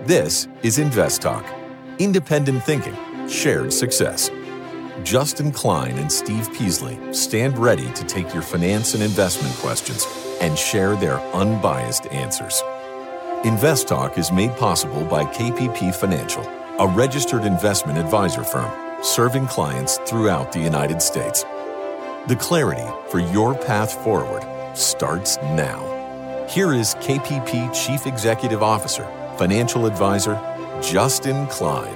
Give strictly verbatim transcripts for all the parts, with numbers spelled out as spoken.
This is Invest Talk. Independent thinking, shared success. Justin Klein and Steve Peasley stand ready to take your finance and investment questions and share their unbiased answers. Invest Talk is made possible by K P P Financial, a registered investment advisor firm serving clients throughout the United States. The clarity for your path forward starts now. Here is K P P Chief Executive Officer, Financial Advisor, Justin Klein.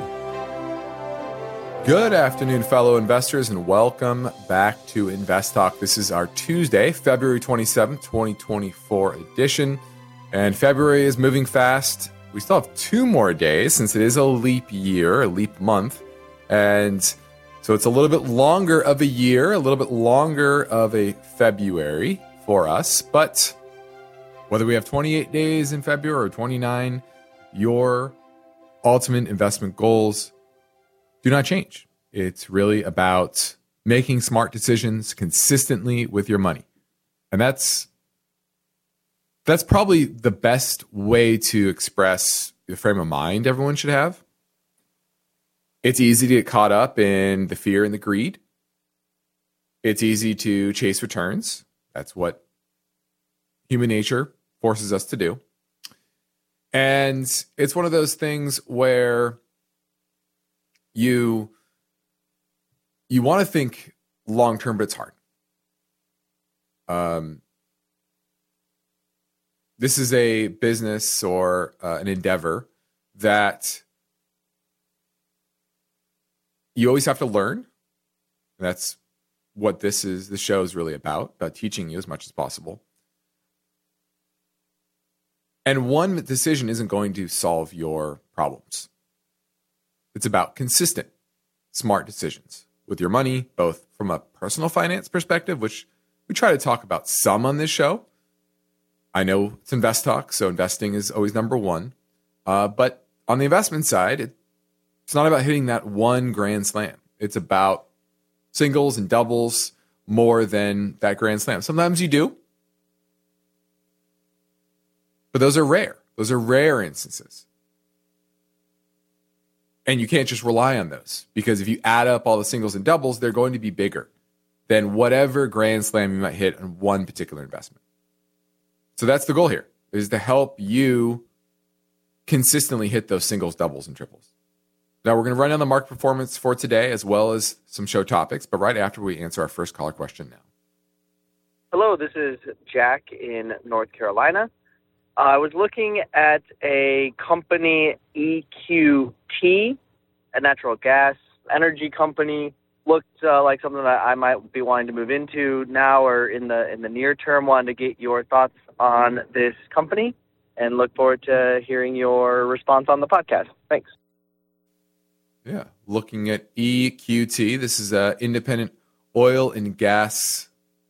Good afternoon, fellow investors, and welcome back to Invest Talk. This is our Tuesday, February twenty-seventh, twenty twenty-four edition. And February is moving fast. We still have two more days since it is a leap year, a leap month. And so it's a little bit longer of a year, a little bit longer of a February for us. But whether we have twenty-eight days in February or twenty-nine, your ultimate investment goals do not change. It's really about making smart decisions consistently with your money. And that's that's probably the best way to express the frame of mind everyone should have. It's easy to get caught up in the fear and the greed. It's easy to chase returns. That's what human nature forces us to do. And it's one of those things where you you want to think long term, but it's hard. Um, this is a business or uh, an endeavor that you always have to learn. That's what this is. The show is really about, about teaching you as much as possible. And one decision isn't going to solve your problems. It's about consistent, smart decisions with your money, both from a personal finance perspective, which we try to talk about some on this show. I know it's Invest Talk, so investing is always number one. Uh, but on the investment side, it, it's not about hitting that one grand slam. It's about singles and doubles more than that grand slam. Sometimes you do, but those are rare. Those are rare instances. And you can't just rely on those, because if you add up all the singles and doubles, they're going to be bigger than whatever grand slam you might hit on one particular investment. So that's the goal here, is to help you consistently hit those singles, doubles, and triples. Now, we're going to run down the market performance for today, as well as some show topics, but right after we answer our first caller question now. Hello, this is Jack in North Carolina. Uh, I was looking at a company, E Q T, a natural gas energy company. Looked uh, like something that I might be wanting to move into now or in the in the near term. Wanted to get your thoughts on this company and look forward to hearing your response on the podcast. Thanks. Yeah, looking at E Q T. This is an independent oil and gas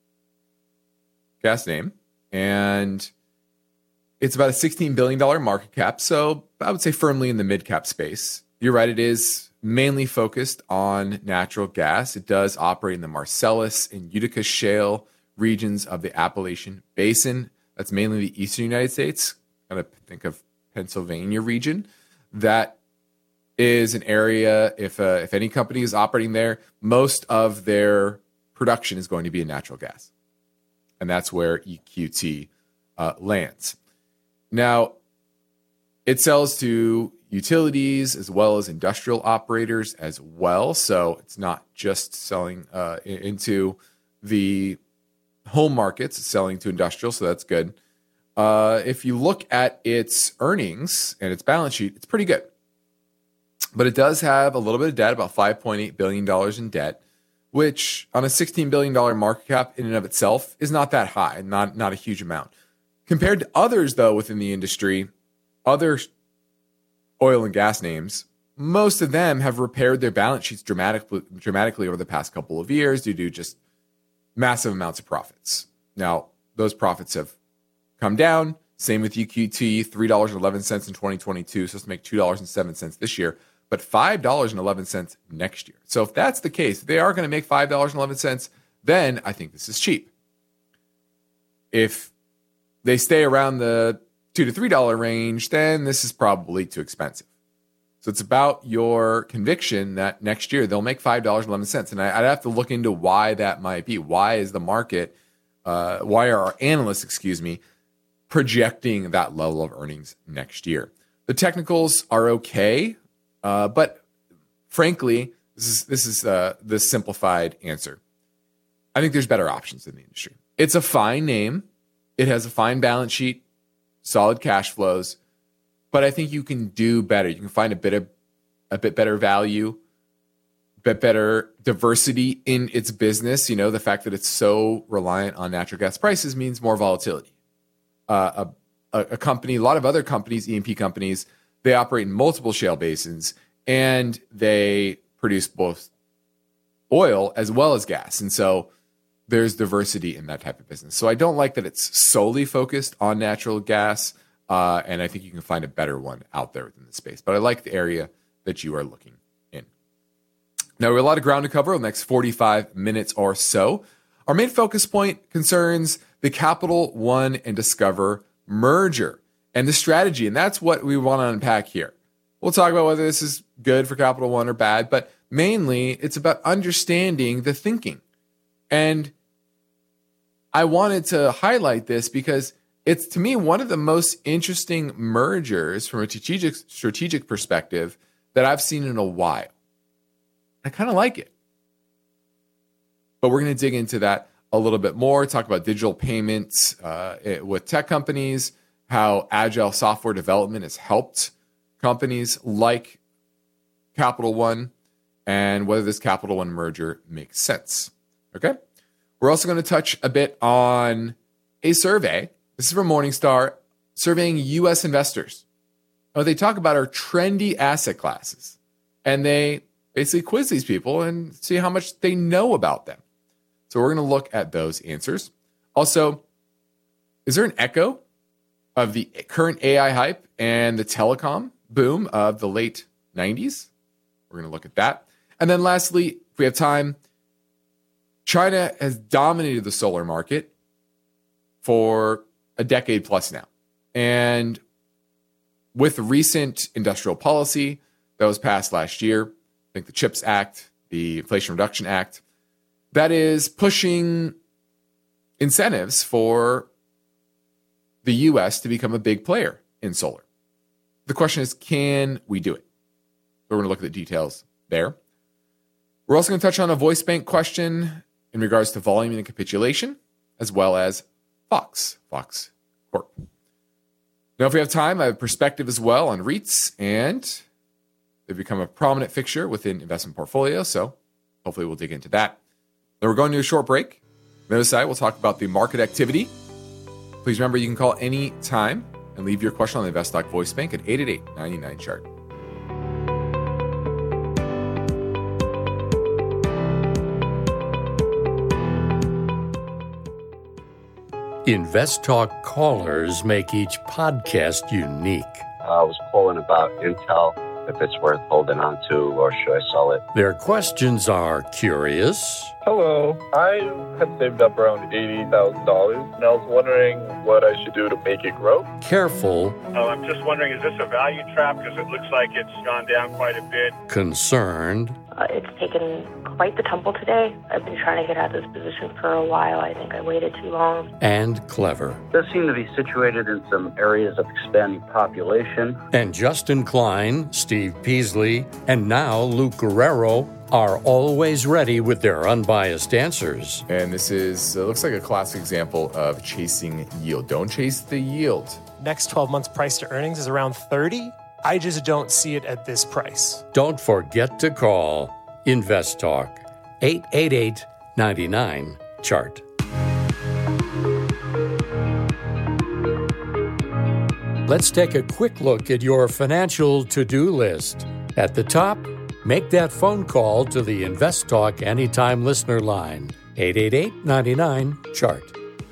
gas name, and it's about a sixteen billion dollars market cap, so I would say firmly in the mid-cap space. You're right, it is mainly focused on natural gas. It does operate in the Marcellus and Utica shale regions of the Appalachian Basin. That's mainly the eastern United States. Kind of think of Pennsylvania region. That is an area, if uh, if any company is operating there, most of their production is going to be in natural gas. And that's where E Q T uh, lands. Now, it sells to utilities as well as industrial operators as well. So it's not just selling uh, into the home markets, it's selling to industrial, so that's good. Uh, if you look at its earnings and its balance sheet, it's pretty good. But it does have a little bit of debt, about five point eight billion dollars in debt, which on a sixteen billion dollars market cap in and of itself is not that high, not, not a huge amount. Compared to others, though, within the industry, other oil and gas names, most of them have repaired their balance sheets dramatically, dramatically over the past couple of years due to just massive amounts of profits. Now, those profits have come down. Same with E Q T, three dollars and eleven cents in twenty twenty-two, so it's to make two dollars and seven cents this year, but five dollars and eleven cents next year. So if that's the case, if they are going to make five dollars and eleven cents, then I think this is cheap. If they stay around the two to three dollar range, then this is probably too expensive. So it's about your conviction that next year they'll make five dollars and eleven cents. And I, I'd have to look into why that might be. Why is the market, uh, why are our analysts, excuse me, projecting that level of earnings next year? The technicals are okay, uh, but frankly, this is this is uh, the simplified answer. I think there's better options in the industry. It's a fine name. It has a fine balance sheet, solid cash flows, but I think you can do better. You can find a bit of a bit better value, a bit better diversity in its business. You know, the fact that it's so reliant on natural gas prices means more volatility. Uh, a, a company, a lot of other companies, E and P companies, they operate in multiple shale basins and they produce both oil as well as gas. And so there's diversity in that type of business. So I don't like that it's solely focused on natural gas. Uh, and I think you can find a better one out there within the space. But I like the area that you are looking in. Now, we have a lot of ground to cover over the next forty-five minutes or so. Our main focus point concerns the Capital One and Discover merger and the strategy. And that's what we want to unpack here. We'll talk about whether this is good for Capital One or bad, but mainly it's about understanding the thinking. And I wanted to highlight this because it's, to me, one of the most interesting mergers from a strategic strategic perspective that I've seen in a while. I kind of like it. But we're going to dig into that a little bit more, talk about digital payments uh, it, with tech companies, how agile software development has helped companies like Capital One, and whether this Capital One merger makes sense. Okay? We're also going to touch a bit on a survey. This is from Morningstar, surveying U S investors. What they talk about are trendy asset classes, and they basically quiz these people and see how much they know about them. So we're going to look at those answers. Also, is there an echo of the current A I hype and the telecom boom of the late nineties? We're going to look at that. And then lastly, if we have time, China has dominated the solar market for a decade plus now. And with recent industrial policy that was passed last year, I think the CHIPS Act, the Inflation Reduction Act, that is pushing incentives for the U S to become a big player in solar. The question is, can we do it? So we're going to look at the details there. We're also going to touch on a voice bank question in regards to volume and capitulation, as well as Fox, Fox Corp. Now, if we have time, I have perspective as well on REITs, and they've become a prominent fixture within investment portfolios, so hopefully we'll dig into that. Then we're going to a short break. On the other side, we'll talk about the market activity. Please remember you can call any time and leave your question on the InvestTalk voice bank at eight eight eight, nine nine, chart. InvestTalk callers make each podcast unique. I was calling about Intel, if it's worth holding on to, or should I sell it? Their questions are curious. Hello. I had saved up around eighty thousand dollars, and I was wondering what I should do to make it grow. Careful. Oh, I'm just wondering, is this a value trap? Because it looks like it's gone down quite a bit. Concerned. Uh, it's taken quite the tumble today. I've been trying to get out of this position for a while. I think I waited too long. And clever. It does seem to be situated in some areas of expanding population. And Justin Klein, Steve Peasley, and now Luke Guerrero are always ready with their unbiased answers. And this is, uh, looks like a classic example of chasing yield. Don't chase the yield. Next twelve months price to earnings is around thirty. I just don't see it at this price. Don't forget to call InvestTalk, eight eight eight, nine nine, chart. Let's take a quick look at your financial to-do list. At the top, make that phone call to the InvestTalk Anytime Listener line, eight eight eight, nine nine, chart.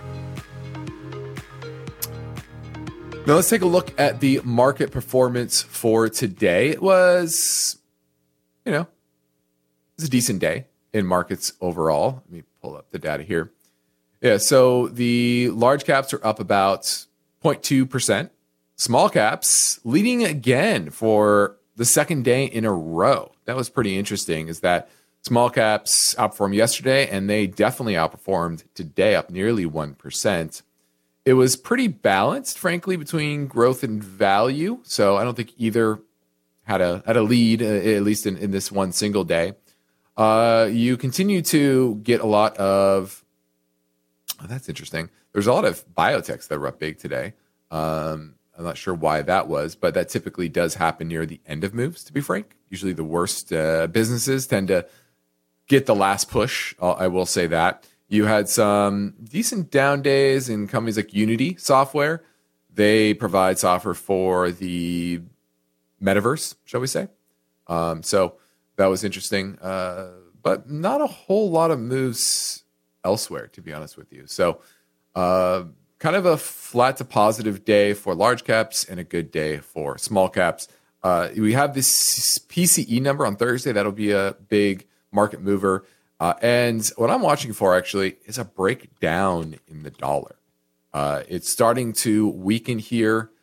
Now let's take a look at the market performance for today. It was, you know, it was a decent day in markets overall. Let me pull up the data here. Yeah, so the large caps are up about zero point two percent. small caps leading again for the second day in a row. That was pretty interesting, is that small caps outperformed yesterday, and they definitely outperformed today, up nearly one percent. It was pretty balanced, frankly, between growth and value. So I don't think either had a had a lead, uh, at least in, in this one single day. Uh, you continue to get a lot of, oh, that's interesting. There's a lot of biotechs that were up big today. Um, I'm not sure why that was, but that typically does happen near the end of moves, to be frank. Usually the worst uh, businesses tend to get the last push. I'll, I will say that. You had some decent down days in companies like Unity Software. They provide software for the metaverse, shall we say. Um, so that was interesting, uh, but not a whole lot of moves elsewhere, to be honest with you. So uh, kind of a flat to positive day for large caps and a good day for small caps. Uh, we have this P C E number on Thursday. That'll be a big market mover. Uh, and what I'm watching for, actually, is a breakdown in the dollar. Uh, it's starting to weaken here.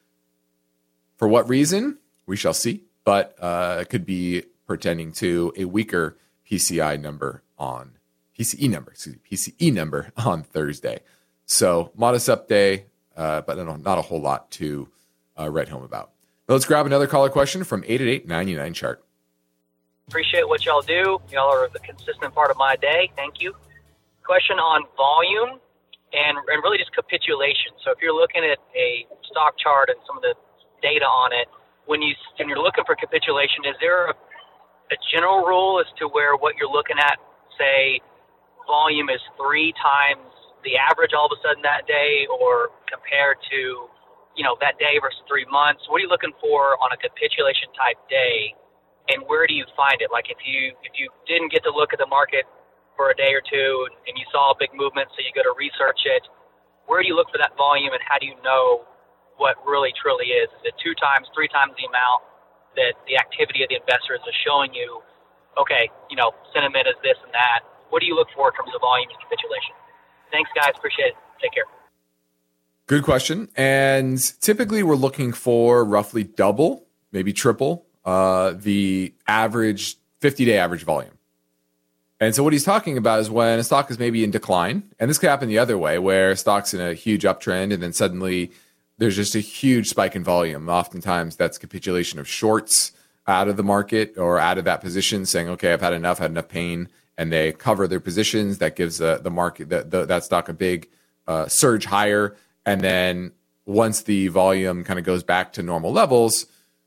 For what reason? We shall see. But uh, it could be pertaining to a weaker P C I number on P C E number, excuse me, P C E number on Thursday. So modest up day, uh, but not a whole lot to uh, write home about. Now let's grab another caller question from eight eight eight, nine nine, chart. Appreciate what y'all do. Y'all are the consistent part of my day. Thank you. Question on volume and, and really just capitulation. So if you're looking at a stock chart and some of the data on it, when, you, when you're looking for capitulation, is there a, a general rule as to where what you're looking at, say, volume is three times the average all of a sudden that day, or compared to, you know, that day versus three months? What are you looking for on a capitulation type day? And where do you find it? Like if you if you didn't get to look at the market for a day or two and, and you saw a big movement, so you go to research it, where do you look for that volume, and how do you know what really truly is? Is it two times, three times the amount that the activity of the investors is showing you? Okay, you know, sentiment is this and that. What do you look for in terms of volume and capitulation? Thanks, guys. Appreciate it. Take care. Good question. And typically we're looking for roughly double, maybe triple, Uh, the average fifty-day average volume. And so what he's talking about is when a stock is maybe in decline, and this could happen the other way, where stock's in a huge uptrend and then suddenly there's just a huge spike in volume. Oftentimes that's capitulation of shorts out of the market or out of that position, saying, okay, I've had enough, had enough pain, and they cover their positions. That gives uh, the market, the, the, that stock a big uh, surge higher. And then once the volume kind of goes back to normal levels,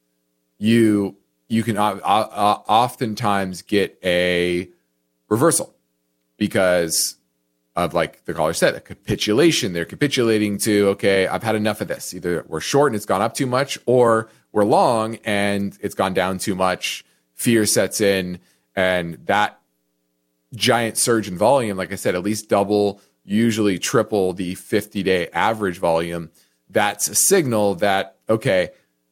you you can uh, uh, oftentimes get a reversal because of, like the caller said, a capitulation. They're capitulating to, okay, I've had enough of this. Either we're short and it's gone up too much, or we're long and it's gone down too much. Fear sets in, and that giant surge in volume, like I said, at least double, usually triple the fifty-day average volume. That's a signal that, okay,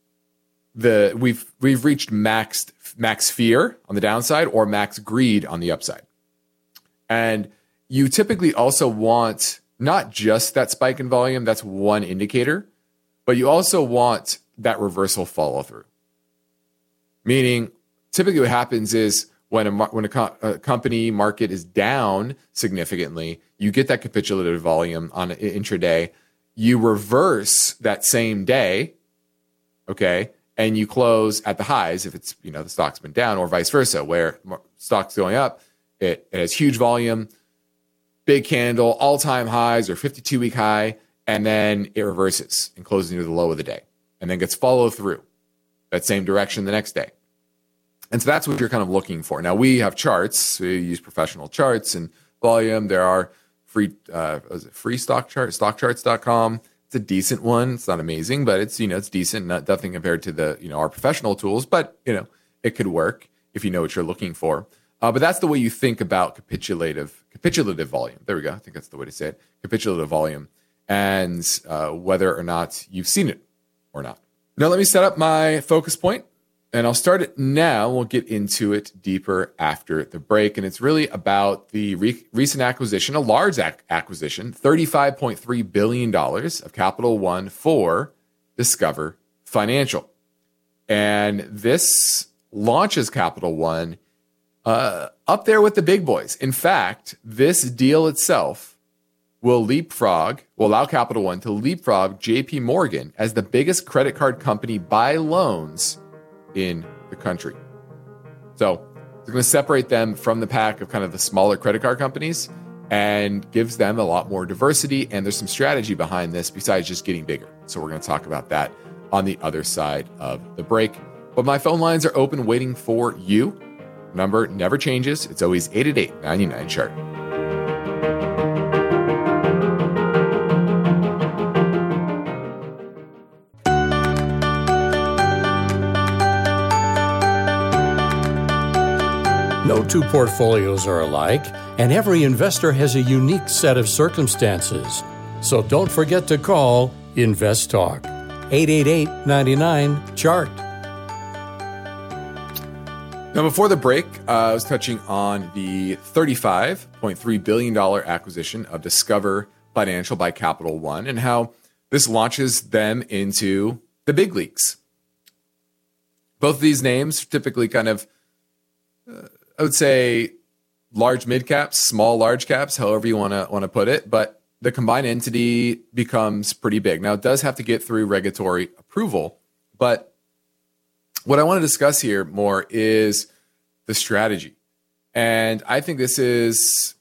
The we've we've reached max max fear on the downside or max greed on the upside. And you typically also want not just that spike in volume, that's one indicator, but you also want that reversal follow through. Meaning, typically what happens is when a when a, co- a company market is down significantly, you get that capitulative volume on an intraday. You reverse that same day, okay, and you close at the highs if it's, you know, the stock's been down, or vice versa, where stock's going up, it, it has huge volume, big candle, all-time highs or fifty-two week high, and then it reverses and closes near the low of the day, and then gets follow through that same direction the next day. And so that's what you're kind of looking for. Now, we have charts. We use professional charts and volume. There are free uh, was it free stock chart, stock charts dot com. It's a decent one. It's not amazing, but it's, you know, it's decent. Not nothing compared to the, you know, our professional tools, but, you know, it could work if you know what you're looking for. Uh, but that's the way you think about capitulative capitulative volume. There we go. I think that's the way to say it. Capitulative volume, and uh, whether or not you've seen it or not. Now, let me set up my focus point, and I'll start it now. We'll get into it deeper after the break. And it's really about the re- recent acquisition, a large ac- acquisition, thirty-five point three billion dollars of Capital One for Discover Financial. And this launches Capital One uh, up there with the big boys. In fact, this deal itself will leapfrog, will allow Capital One to leapfrog J P Morgan as the biggest credit card company by loans in the country. So it's going to separate them from the pack of kind of the smaller credit card companies and gives them a lot more diversity. And there's some strategy behind this besides just getting bigger. So we're going to talk about that on the other side of the break. But my phone lines are open waiting for you. Number never changes. It's always eight eight eight, nine nine, chart. No two portfolios are alike, and every investor has a unique set of circumstances. So don't forget to call Invest Talk. eight eight eight, nine nine, chart. Now, before the break, uh, I was touching on the thirty-five point three billion dollars acquisition of Discover Financial by Capital One and how this launches them into the big leagues. Both of these names typically kind of, uh, I would say, large mid caps, small large caps, however you want to want to put it. But the combined entity becomes pretty big. Now, it does have to get through regulatory approval, but what I want to discuss here more is the strategy. And I think this is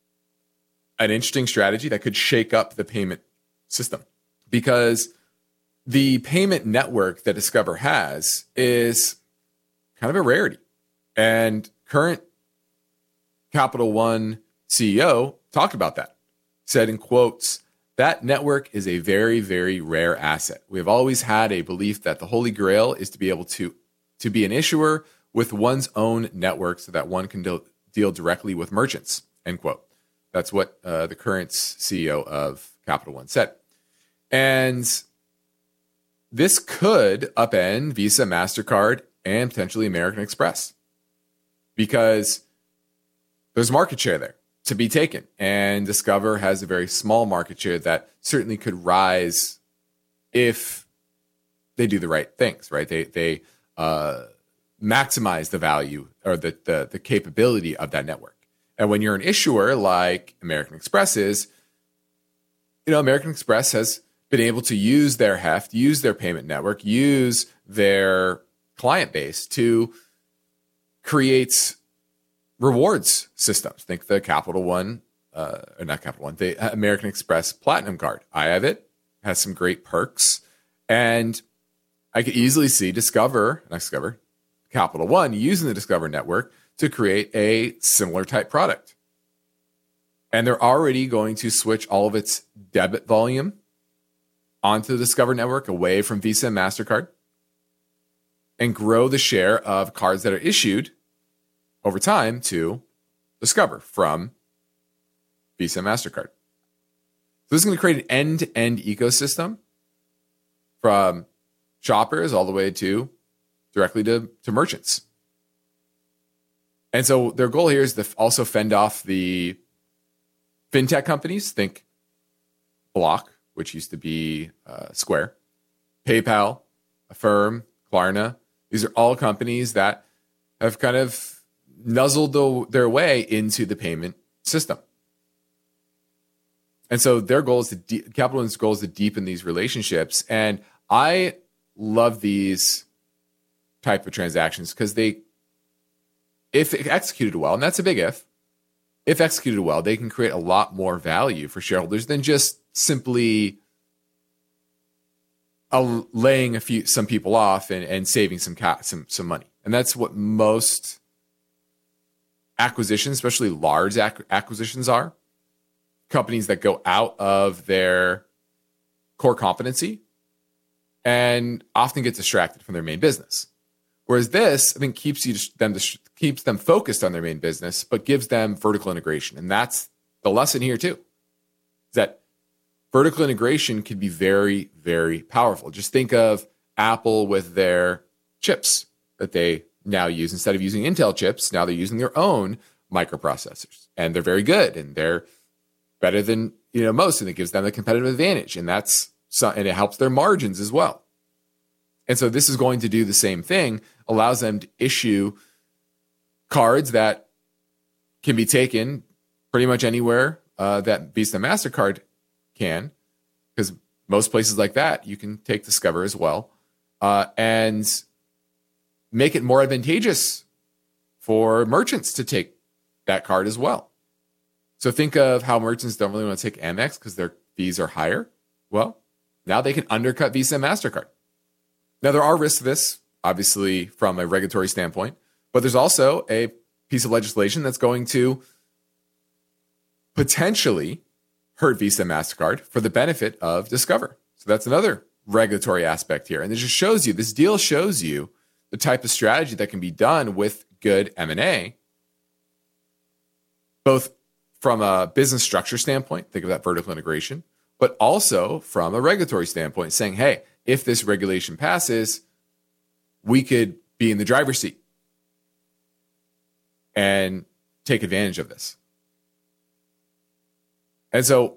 an interesting strategy that could shake up the payment system because the payment network that Discover has is kind of a rarity. And current Capital One C E O talked about that, said in quotes, "That network is a very, very rare asset. We have always had a belief that the holy grail is to be able to, to be an issuer with one's own network so that one can deal, deal directly with merchants," end quote. That's what uh, the current C E O of Capital One said. And this could upend Visa, MasterCard, and potentially American Express because there's market share there to be taken. And Discover has a very small market share that certainly could rise if they do the right things, right? They they uh, maximize the value or the, the the capability of that network. And when you're an issuer like American Express is, you know, American Express has been able to use their heft, use their payment network, use their client base to create rewards systems. Think the Capital One, uh, or not Capital One, the American Express Platinum Card. I have it, has some great perks. And I could easily see Discover, not Discover, Capital One using the Discover network to create a similar type product. And they're already going to switch all of its debit volume onto the Discover network away from Visa and MasterCard and grow the share of cards that are issued over time to Discover from Visa and MasterCard. So this is going to create an end-to-end ecosystem from shoppers all the way to directly to, to merchants. And so their goal here is to also fend off the fintech companies. Think Block, which used to be uh, Square, PayPal, Affirm, Klarna. These are all companies that have kind of nuzzled the, their way into the payment system. And so their goal is to, de- Capital One's goal is to deepen these relationships. And I love these type of transactions because they, if executed well, and that's a big if, if executed well, they can create a lot more value for shareholders than just simply uh, laying a few some people off and, and saving some, ca- some some money. And that's what most acquisitions, especially large ac- acquisitions, are. Companies that go out of their core competency and often get distracted from their main business. Whereas this, I think, keeps you them keeps them focused on their main business, but gives them vertical integration. And that's the lesson here too. Is that vertical integration can be very, very powerful. Just think of Apple with their chips that they now use. Instead of using Intel chips, now they're using their own microprocessors. And they're very good and they're better than, you know, most, and it gives them a competitive advantage. And that's and it helps their margins as well. And so this is going to do the same thing, allows them to issue cards that can be taken pretty much anywhere uh, that Visa and MasterCard can, because most places like that, you can take Discover as well, uh, and make it more advantageous for merchants to take that card as well. So think of how merchants don't really want to take Amex because their fees are higher. Well, now they can undercut Visa and MasterCard. Now, there are risks to this, obviously, from a regulatory standpoint, but there's also a piece of legislation that's going to potentially hurt Visa and MasterCard for the benefit of Discover. So that's another regulatory aspect here. And it just shows you, this deal shows you the type of strategy that can be done with good M and A, both from a business structure standpoint, think of that vertical integration, but also from a regulatory standpoint, saying, hey, if this regulation passes, we could be in the driver's seat and take advantage of this. And so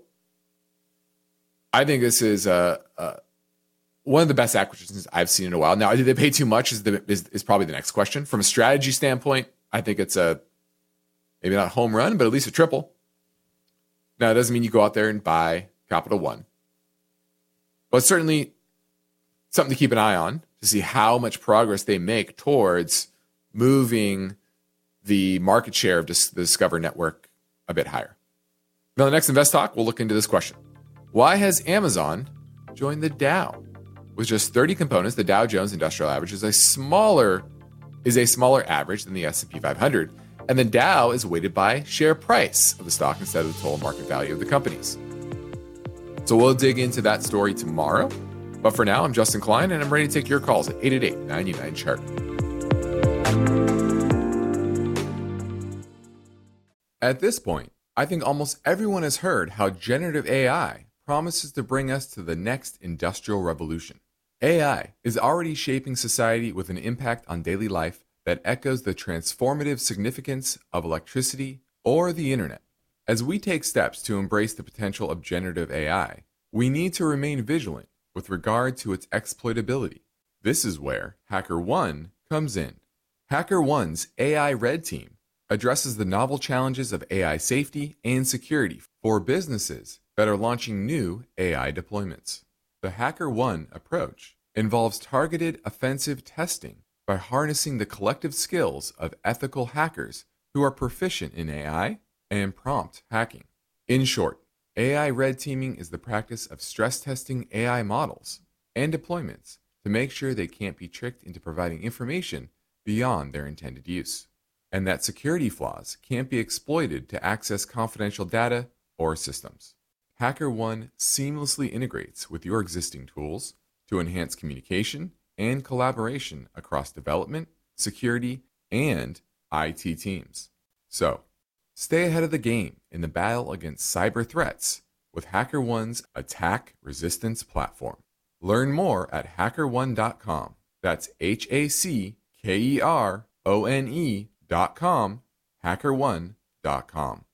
I think this is uh, uh, one of the best acquisitions I've seen in a while. Now, did they pay too much is, the, is, is probably the next question. From a strategy standpoint, I think it's a maybe not a home run, but at least a triple. Now, it doesn't mean you go out there and buy Capital One. But certainly something to keep an eye on to see how much progress they make towards moving the market share of the Discover network a bit higher. Now, the next Invest Talk, we'll look into this question. Why has Amazon joined the Dow? With just thirty components, the Dow Jones Industrial Average is a smaller is a smaller average than the S and P five hundred, and the Dow is weighted by share price of the stock instead of the total market value of the companies. So we'll dig into that story tomorrow. But for now, I'm Justin Klein, and I'm ready to take your calls at eight eight eight, nine nine, chart. At this point, I think almost everyone has heard how generative A I promises to bring us to the next industrial revolution. A I is already shaping society with an impact on daily life that echoes the transformative significance of electricity or the internet. As we take steps to embrace the potential of generative A I, we need to remain vigilant with regard to its exploitability. This is where HackerOne comes in. HackerOne's A I Red Team addresses the novel challenges of A I safety and security for businesses that are launching new A I deployments. The HackerOne approach involves targeted offensive testing by harnessing the collective skills of ethical hackers who are proficient in A I and prompt hacking. In short, A I red teaming is the practice of stress testing A I models and deployments to make sure they can't be tricked into providing information beyond their intended use, and that security flaws can't be exploited to access confidential data or systems. HackerOne seamlessly integrates with your existing tools to enhance communication and collaboration across development, security, and I T teams. So, stay ahead of the game in the battle against cyber threats with HackerOne's attack resistance platform. Learn more at hacker one dot com. That's H A C K E R O N E dot com, hacker one dot com.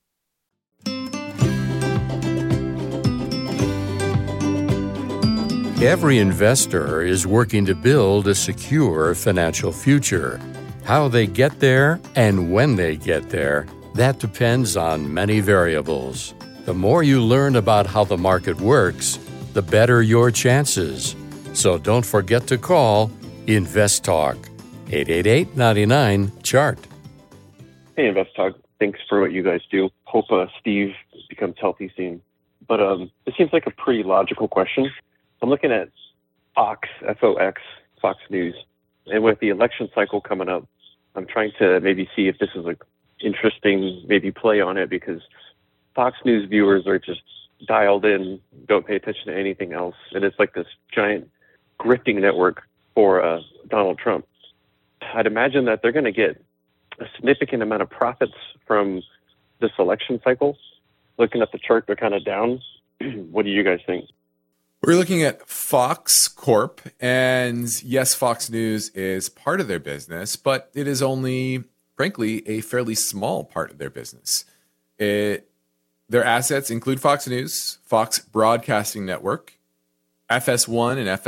Every investor is working to build a secure financial future. How they get there and when they get there, that depends on many variables. The more you learn about how the market works, the better your chances. So don't forget to call Invest Talk, eight eight eight, nine nine, chart. Hey, Invest Talk. Thanks for what you guys do. Hope uh, Steve becomes healthy soon. But um, this seems like a pretty logical question. I'm looking at Fox, F O X, Fox News. And with the election cycle coming up, I'm trying to maybe see if this is an interesting maybe play on it, because Fox News viewers are just dialed in, don't pay attention to anything else. And it's like this giant grifting network for uh, Donald Trump. I'd imagine that they're going to get a significant amount of profits from this election cycle. Looking at the chart, they're kind of down. What do you guys think? We're looking at Fox Corp, and yes, Fox News is part of their business, but it is only, frankly, a fairly small part of their business. It, their assets include Fox News, Fox Broadcasting Network, F S one and F S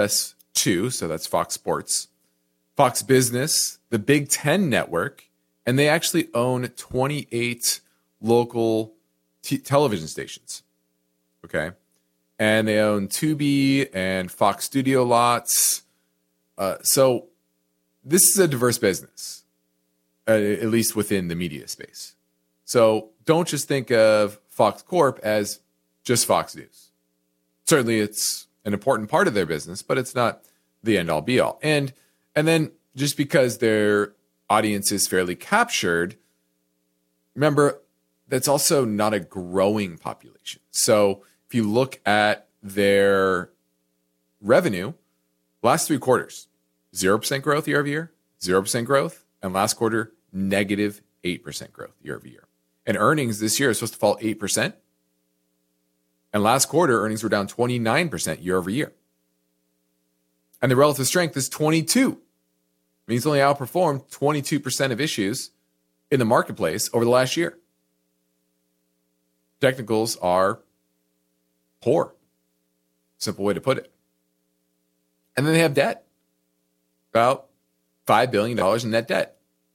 two, so that's Fox Sports, Fox Business, the Big Ten Network, and they actually own twenty-eight local t- television stations. Okay. And they own Tubi and Fox Studio lots. Uh, so this is a diverse business, uh, at least within the media space. So don't just think of Fox Corp as just Fox News. Certainly it's an important part of their business, but it's not the end all be all. And and then just because their audience is fairly captured, remember, that's also not a growing population. So if you look at their revenue, last three quarters, zero percent growth year over year, zero percent growth, and last quarter, negative eight percent growth year over year. And earnings this year is supposed to fall eight percent. And last quarter, earnings were down twenty-nine percent year over year. And the relative strength is twenty-two. It means only outperformed twenty-two percent of issues in the marketplace over the last year. Technicals are poor. Simple way to put it. And then they have debt. About five billion dollars in net debt.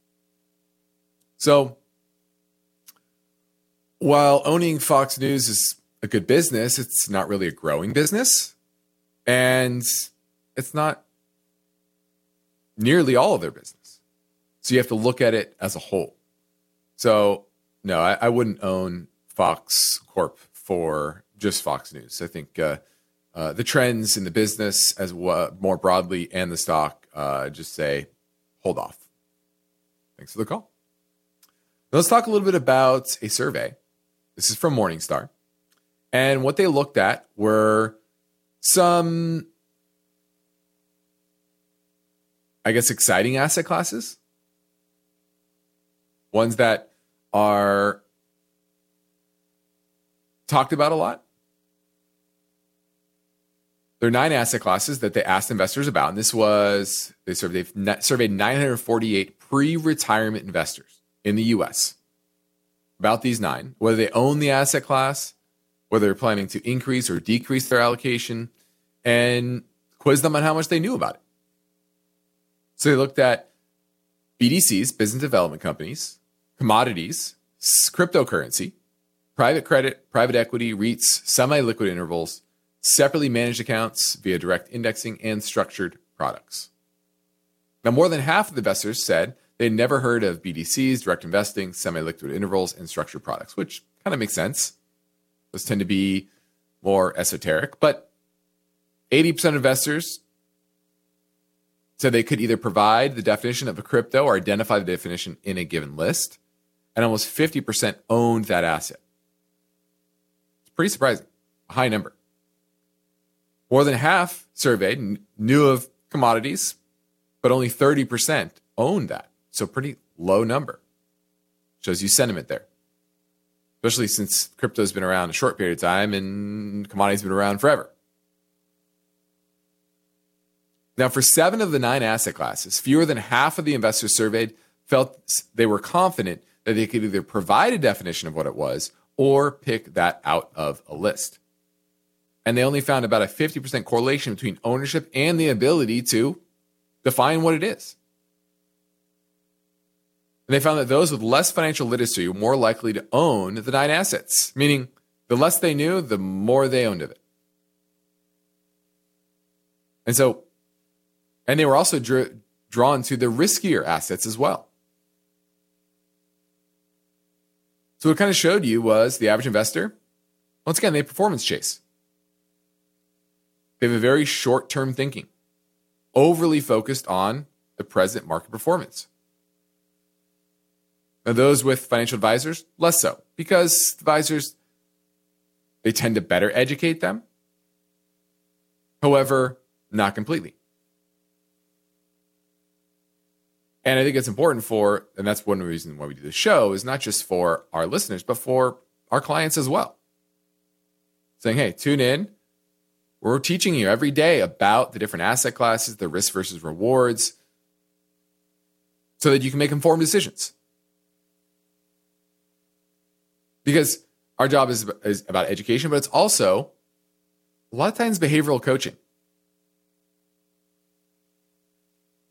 So while owning Fox News is a good business, it's not really a growing business. And it's not nearly all of their business. So you have to look at it as a whole. So no, I, I wouldn't own Fox Corp for just Fox News. I think uh, uh, the trends in the business as well, more broadly, and the stock uh, just say, hold off. Thanks for the call. Now let's talk a little bit about a survey. This is from Morningstar. And what they looked at were some, I guess, exciting asset classes. Ones that are talked about a lot. There are nine asset classes that they asked investors about. And this was, they surveyed, surveyed nine hundred forty-eight pre-retirement investors in the U S about these nine, whether they own the asset class, whether they're planning to increase or decrease their allocation, and quizzed them on how much they knew about it. So they looked at B D Cs, business development companies, commodities, cryptocurrency, private credit, private equity, REITs, semi-liquid intervals, separately managed accounts via direct indexing, and structured products. Now, more than half of the investors said they'd never heard of B D Cs, direct investing, semi-liquid intervals, and structured products, which kind of makes sense. Those tend to be more esoteric, but eighty percent of investors said they could either provide the definition of a crypto or identify the definition in a given list, and almost fifty percent owned that asset. It's pretty surprising, a high number. More than half surveyed knew of commodities, but only thirty percent owned that. So pretty low number. Shows you sentiment there. Especially since crypto's been around a short period of time and commodities been around forever. Now, for seven of the nine asset classes, fewer than half of the investors surveyed felt they were confident that they could either provide a definition of what it was or pick that out of a list. And they only found about a fifty percent correlation between ownership and the ability to define what it is. And they found that those with less financial literacy were more likely to own the nine assets, meaning the less they knew, the more they owned of it. And so, and they were also dr- drawn to the riskier assets as well. So what it kind of showed you was the average investor, once again, they performance chase. They have a very short-term thinking, overly focused on the present market performance. Now, those with financial advisors, less so, because advisors, they tend to better educate them. However, not completely. And I think it's important for, and that's one reason why we do the show, is not just for our listeners, but for our clients as well. Saying, hey, tune in. We're teaching you every day about the different asset classes, the risk versus rewards, so that you can make informed decisions. Because our job is, is about education, but it's also a lot of times behavioral coaching.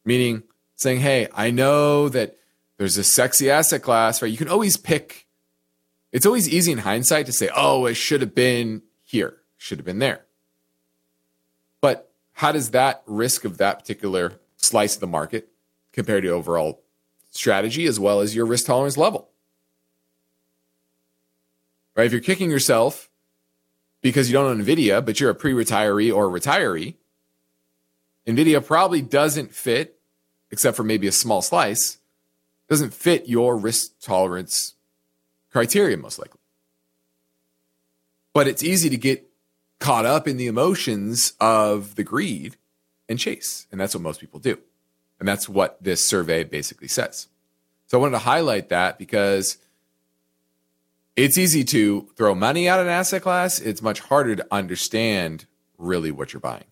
Meaning saying, hey, I know that there's a sexy asset class, right? You can always pick. It's always easy in hindsight to say, oh, it should have been here, should have been there. But how does that risk of that particular slice of the market compare to overall strategy as well as your risk tolerance level? Right? If you're kicking yourself because you don't own NVIDIA, but you're a pre-retiree or a retiree, NVIDIA probably doesn't fit, except for maybe a small slice, doesn't fit your risk tolerance criteria most likely. But it's easy to get caught up in the emotions of the greed and chase. And that's what most people do. And that's what this survey basically says. So I wanted to highlight that because it's easy to throw money at an asset class. It's much harder to understand really what you're buying.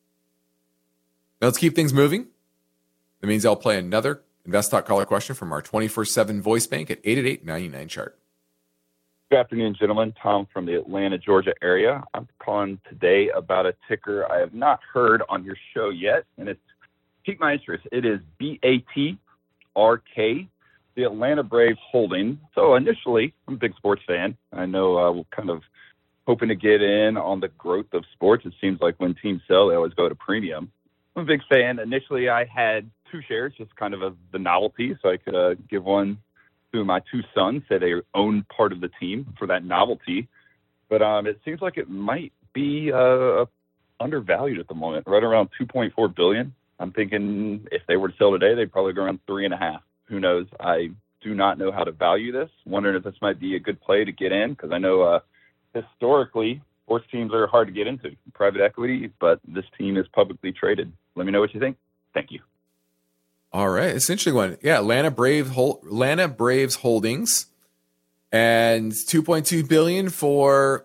Now let's keep things moving. That means I'll play another Invest Talk caller question from our twenty-four seven voice bank at eight eight eight, nine nine, chart. Good afternoon, gentlemen. Tom from the Atlanta, Georgia area. I'm calling today about a ticker I have not heard on your show yet, and it's piqued my interest. It is B A T R K, the Atlanta Braves holding. So initially, I'm a big sports fan. I know uh, we're kind of hoping to get in on the growth of sports. It seems like when teams sell, they always go to premium. I'm a big fan. Initially, I had two shares, just kind of a, the novelty, so I could uh, give one to my two sons, say they own part of the team for that novelty. But um, it seems like it might be uh, undervalued at the moment, right around two point four billion dollars. I'm thinking if they were to sell today, they'd probably go around three and a half. Who knows? I do not know how to value this. Wondering if this might be a good play to get in, because I know uh, historically sports teams are hard to get into, private equity, but this team is publicly traded. Let me know what you think. Thank you. All right, it's an interesting one. Yeah, Atlanta Braves, Atlanta Braves Holdings, and two point two billion dollars for.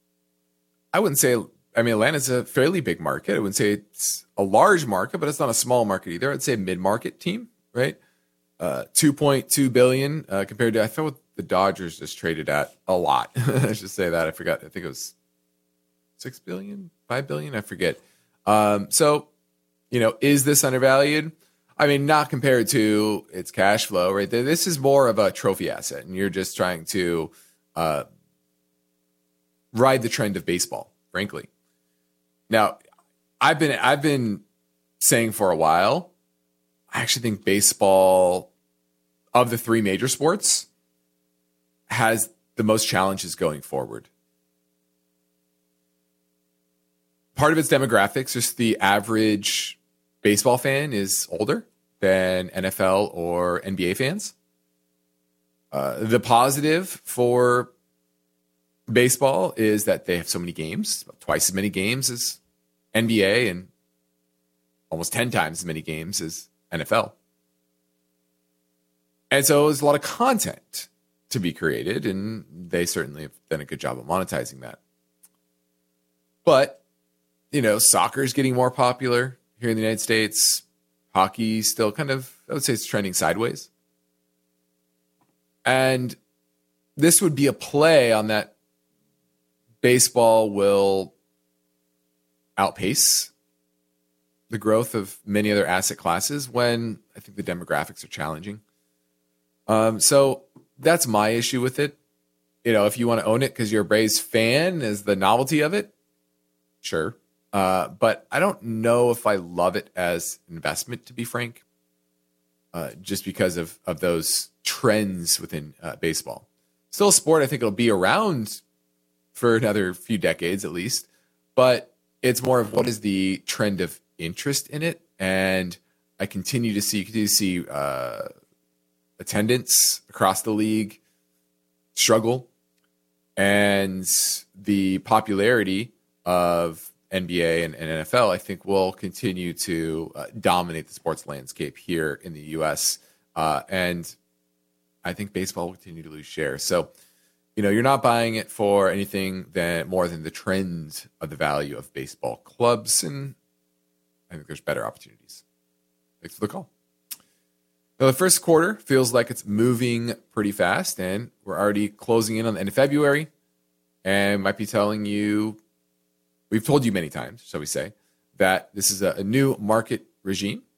I wouldn't say. I mean, Atlanta's a fairly big market. I wouldn't say it's a large market, but it's not a small market either. I'd say a mid-market team, right? Uh, two point two billion dollars uh, compared to I thought what the Dodgers just traded at a lot. I should say that. I forgot. I think it was six billion, five billion. I forget. Um, so, you know, is this undervalued? I mean, not compared to its cash flow, right? This is more of a trophy asset, and you're just trying to uh, ride the trend of baseball, frankly. Now, I've been I've been saying for a while, I actually think baseball, of the three major sports, has the most challenges going forward. Part of its demographics, just the average baseball fan is older than N F L or N B A fans. Uh, the positive for baseball is that they have so many games, about twice as many games as N B A and almost ten times as many games as N F L. And so there's a lot of content to be created, and they certainly have done a good job of monetizing that. But, you know, soccer is getting more popular here in the United States. Hockey still kind of, I would say it's trending sideways. And this would be a play on that baseball will outpace the growth of many other asset classes when I think the demographics are challenging. Um, so that's my issue with it. You know, if you want to own it because you're a Braves fan, is the novelty of it, sure. Uh, but I don't know if I love it as investment, to be frank, uh, just because of, of those trends within uh, baseball. Still a sport, I think it'll be around for another few decades at least, but it's more of what is the trend of interest in it. And I continue to see, continue to see uh, attendance across the league struggle, and the popularity of N B A and, and N F L, I think, will continue to uh, dominate the sports landscape here in the U S. Uh, and I think baseball will continue to lose share. So, you know, you're not buying it for anything that more than the trend of the value of baseball clubs. And I think there's better opportunities. Thanks for the call. Now, the first quarter feels like it's moving pretty fast, and we're already closing in on the end of February, and might be telling you, we've told you many times, shall we say, that this is a, a new market regime,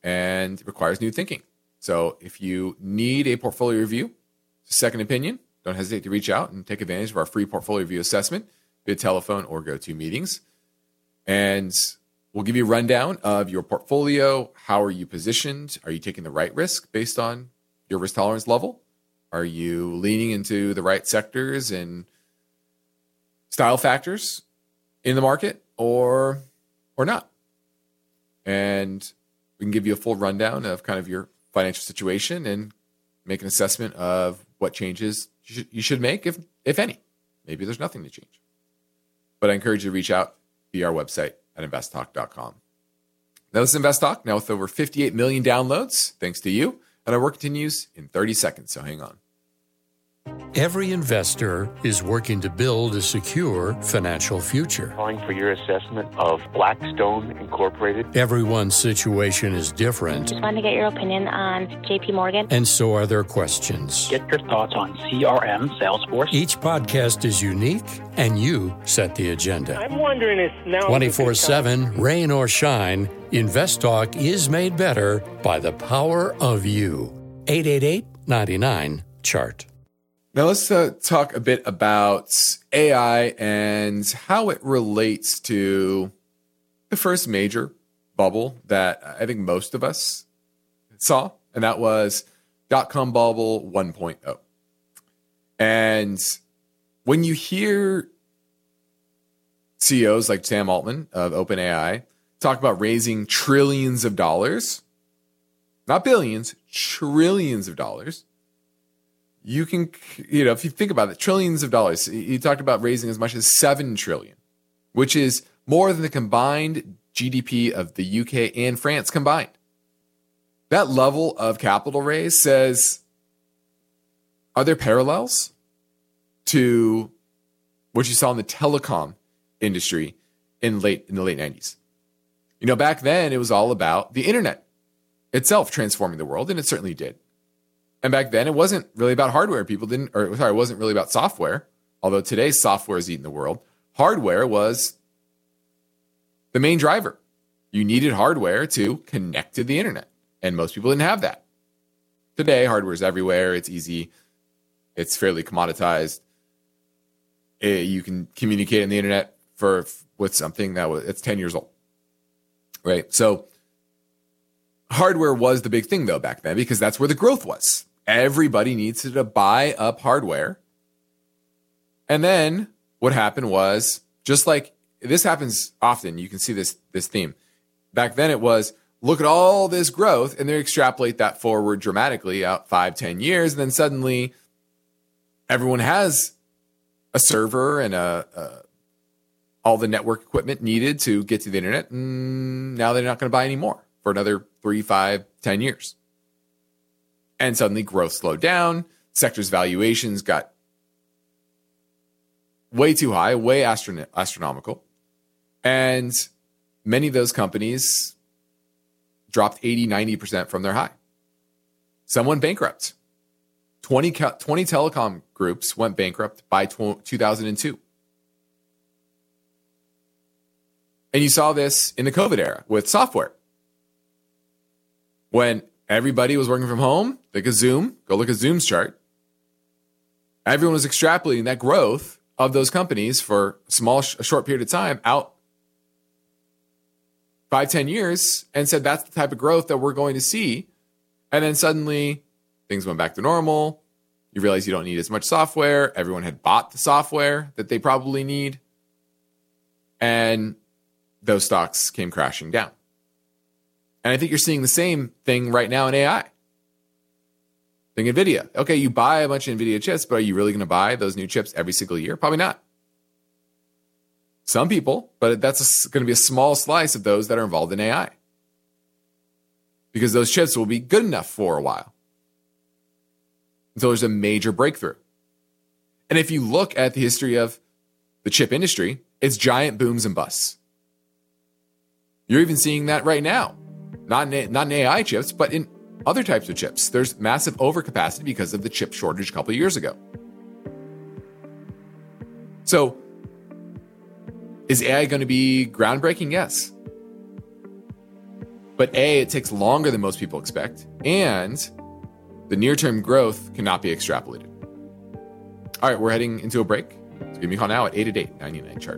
and it requires new thinking. So if you need a portfolio review, second opinion, don't hesitate to reach out and take advantage of our free portfolio review assessment via telephone or GoToMeetings. And we'll give you a rundown of your portfolio. How are you positioned? Are you taking the right risk based on your risk tolerance level? Are you leaning into the right sectors and style factors in the market or or not? And we can give you a full rundown of kind of your financial situation and make an assessment of what changes you should, you should make, if if any. Maybe there's nothing to change. But I encourage you to reach out via our website at invest talk dot com. That was Invest Talk, now with over fifty-eight million downloads, thanks to you. And our work continues in thirty seconds, so hang on. Every investor is working to build a secure financial future. Calling for your assessment of Blackstone Incorporated. Everyone's situation is different. Just wanted to get your opinion on J P Morgan. And so are their questions. Get your thoughts on C R M, Salesforce. Each podcast is unique, and you set the agenda. I'm wondering if now... twenty-four seven, rain or shine, Invest Talk is made better by the power of you. eight eight eight, nine nine, chart. Now let's uh, talk a bit about A I and how it relates to the first major bubble that I think most of us saw, and that was dot-com bubble one point oh. And when you hear C E Os like Sam Altman of OpenAI talk about raising trillions of dollars, not billions, trillions of dollars, you can, you know, if you think about it, trillions of dollars. You talked about raising as much as seven trillion, which is more than the combined G D P of the U K and France combined. That level of capital raise says, are there parallels to what you saw in the telecom industry in late in the late nineties? You know, back then it was all about the internet itself transforming the world, and it certainly did. And back then, it wasn't really about hardware. People didn't, or sorry, it wasn't really about software. Although today's software is eating the world. Hardware was the main driver. You needed hardware to connect to the internet. And most people didn't have that. Today, hardware is everywhere. It's easy. It's fairly commoditized. It, you can communicate on the internet for with something that was, it's ten years old. Right? So hardware was the big thing, though, back then, because that's where the growth was. Everybody needs to buy up hardware. And then what happened was, just like this happens often, you can see this, this theme. Back then it was, look at all this growth, and they extrapolate that forward dramatically out five, ten years. And then suddenly everyone has a server and a, a all the network equipment needed to get to the internet. And now they're not going to buy any more for another three, five, ten years. And suddenly growth slowed down. Sectors' valuations got way too high, way astron- astronomical. And many of those companies dropped eighty, ninety percent from their high. Some went bankrupt. twenty, twenty telecom groups went bankrupt by two thousand two. And you saw this in the COVID era with software. When everybody was working from home, like a Zoom, go look at Zoom's chart. Everyone was extrapolating that growth of those companies for a small, a short period of time out five, ten years and said that's the type of growth that we're going to see. And then suddenly things went back to normal. You realize you don't need as much software. Everyone had bought the software that they probably need. And those stocks came crashing down. And I think you're seeing the same thing right now in A I. Think NVIDIA. Okay, you buy a bunch of NVIDIA chips, but are you really going to buy those new chips every single year? Probably not. Some people, but that's going to be a small slice of those that are involved in A I. Because those chips will be good enough for a while. Until there's a major breakthrough. And if you look at the history of the chip industry, it's giant booms and busts. You're even seeing that right now. Not in, not in A I chips, but in other types of chips. There's massive overcapacity because of the chip shortage a couple of years ago. So, is A I going to be groundbreaking? Yes. But A, it takes longer than most people expect, and the near-term growth cannot be extrapolated. All right, we're heading into a break. So give me a call now at eight eight eight, nine nine, chart.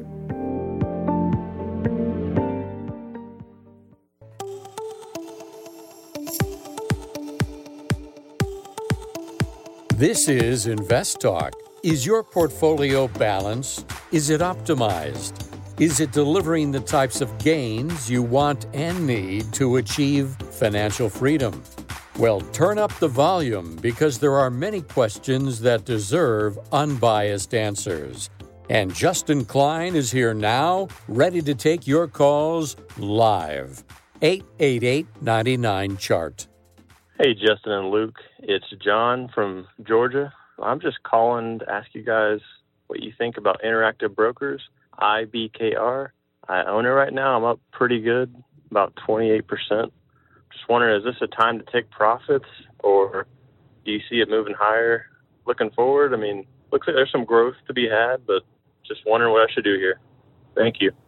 This is Invest Talk. Is your portfolio balanced? Is it optimized? Is it delivering the types of gains you want and need to achieve financial freedom? Well, turn up the volume because there are many questions that deserve unbiased answers. And Justin Klein is here now, ready to take your calls live. eight eight eight, nine nine, chart. Hey, Justin and Luke. It's John from Georgia. I'm just calling to ask you guys what you think about Interactive Brokers, I B K R. I own it right now. I'm up pretty good, about twenty-eight percent. Just wondering, is this a time to take profits, or do you see it moving higher looking forward? I mean, looks like there's some growth to be had, but just wondering what I should do here. Thank you.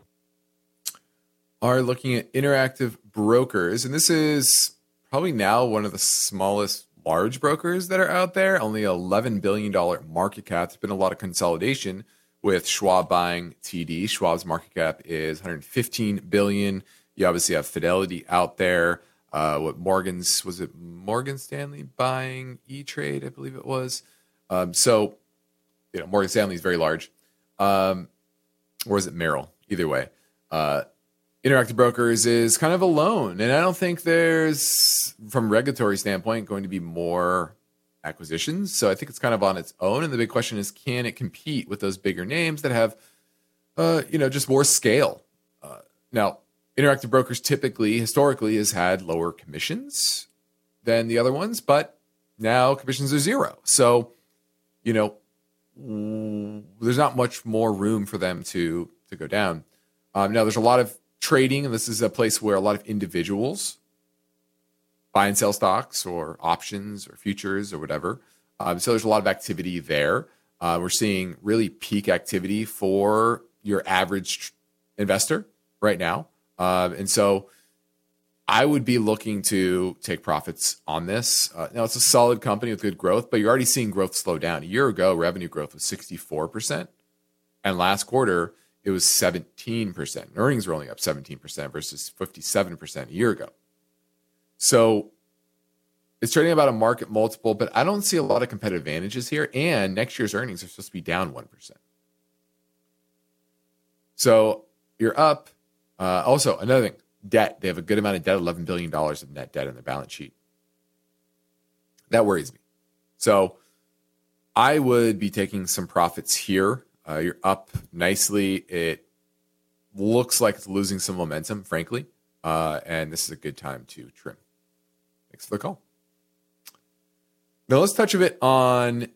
Are looking at Interactive Brokers, and this is probably now one of the smallest large brokers that are out there. Only eleven billion dollars market cap. There's been a lot of consolidation with Schwab buying T D. Schwab's market cap is one hundred fifteen billion dollars. You obviously have Fidelity out there. Uh, what Morgan's, was it Morgan Stanley buying E-Trade, I believe it was. Um, so, you know, Morgan Stanley is very large. Um, or is it Merrill? Either way. Uh, Interactive Brokers is kind of alone. And I don't think there's, from a regulatory standpoint, going to be more acquisitions. So I think it's kind of on its own. And the big question is, can it compete with those bigger names that have, uh, you know, just more scale? Uh, now, Interactive Brokers typically, historically, has had lower commissions than the other ones, but now commissions are zero. So, you know, mm, there's not much more room for them to to go down. Um, now, there's a lot of trading, and this is a place where a lot of individuals buy and sell stocks or options or futures or whatever. Um, so there's a lot of activity there. Uh, we're seeing really peak activity for your average tr- investor right now. Uh, and so I would be looking to take profits on this. Uh, now, it's a solid company with good growth, but you're already seeing growth slow down. A year ago, revenue growth was sixty-four percent. And last quarter, it was seventeen percent. Earnings were only up seventeen percent versus fifty-seven percent a year ago. So it's trading about a market multiple, but I don't see a lot of competitive advantages here. And next year's earnings are supposed to be down one percent. So you're up. Uh, also, another thing, debt. They have a good amount of debt, eleven billion dollars of net debt on their balance sheet. That worries me. So I would be taking some profits here. Uh, you're up nicely. It looks like it's losing some momentum, frankly. Uh, and this is a good time to trim. Thanks for the call. Now let's touch a bit on,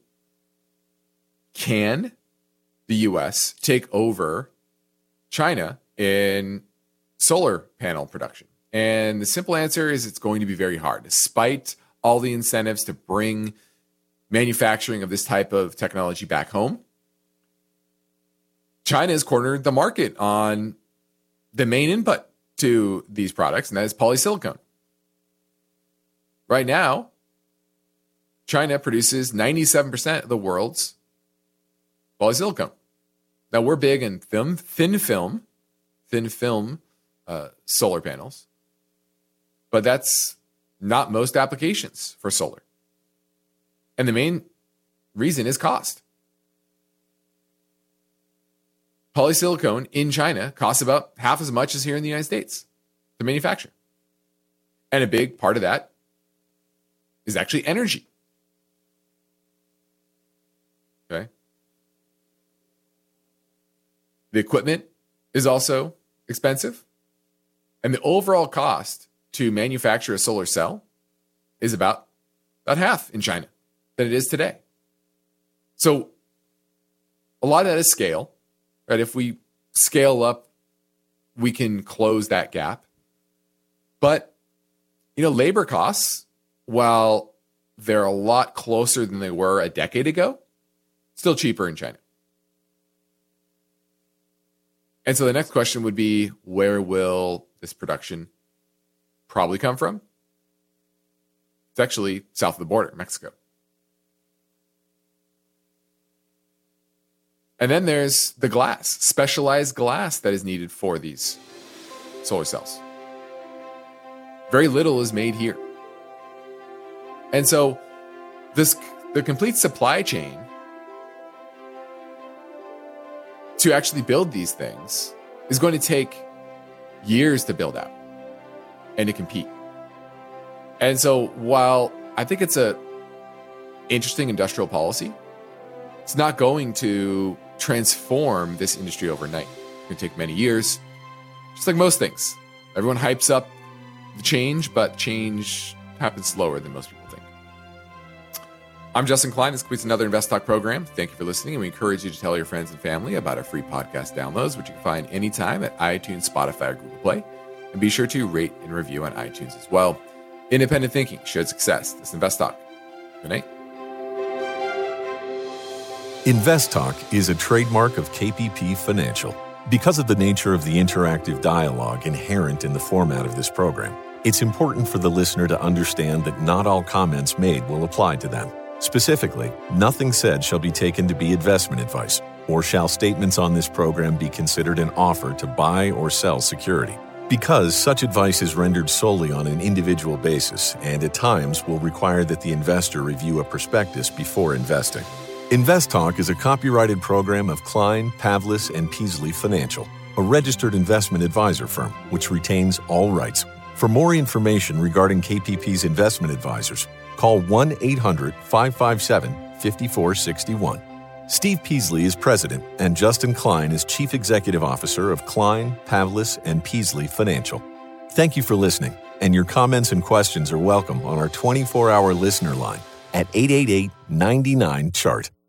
can the U S take over China in solar panel production? And the simple answer is it's going to be very hard. Despite all the incentives to bring manufacturing of this type of technology back home, China has cornered the market on the main input to these products, and that is polysilicon. Right now, China produces ninety-seven percent of the world's polysilicon. Now, we're big in film, thin film, thin film uh, solar panels, but that's not most applications for solar. And the main reason is cost. Polysilicon in China costs about half as much as here in the United States to manufacture. And a big part of that is actually energy. Okay. The equipment is also expensive. And the overall cost to manufacture a solar cell is about, about half in China than it is today. So a lot of that is scale. Right? If we scale up, we can close that gap. But, you know, labor costs, while they're a lot closer than they were a decade ago, still cheaper in China. And so the next question would be, where will this production probably come from? It's actually south of the border, Mexico. And then there's the glass, specialized glass that is needed for these solar cells. Very little is made here. And so this the complete supply chain to actually build these things is going to take years to build out and to compete. And so while I think it's a interesting industrial policy, it's not going to transform this industry overnight. It's going to take many years, just like most things. Everyone hypes up the change, but change happens slower than most people think. I'm Justin Klein. This completes another Invest Talk program. Thank you for listening, and we encourage you to tell your friends and family about our free podcast downloads, which you can find anytime at iTunes, Spotify, or Google Play. And be sure to rate and review on iTunes as well. Independent thinking, shared success. This is Invest Talk. Good night. Invest Talk is a trademark of K P P Financial. Because of the nature of the interactive dialogue inherent in the format of this program, it's important for the listener to understand that not all comments made will apply to them. Specifically, nothing said shall be taken to be investment advice, or shall statements on this program be considered an offer to buy or sell security. Because such advice is rendered solely on an individual basis and at times will require that the investor review a prospectus before investing. Invest Talk is a copyrighted program of Klein, Pavlis, and Peasley Financial, a registered investment advisor firm which retains all rights. For more information regarding K P P's investment advisors, call one eight hundred, five five seven, five four six one. Steve Peasley is president, and Justin Klein is chief executive officer of Klein, Pavlis, and Peasley Financial. Thank you for listening, and your comments and questions are welcome on our twenty-four hour listener line at eight eight eight, nine nine, C H A R T.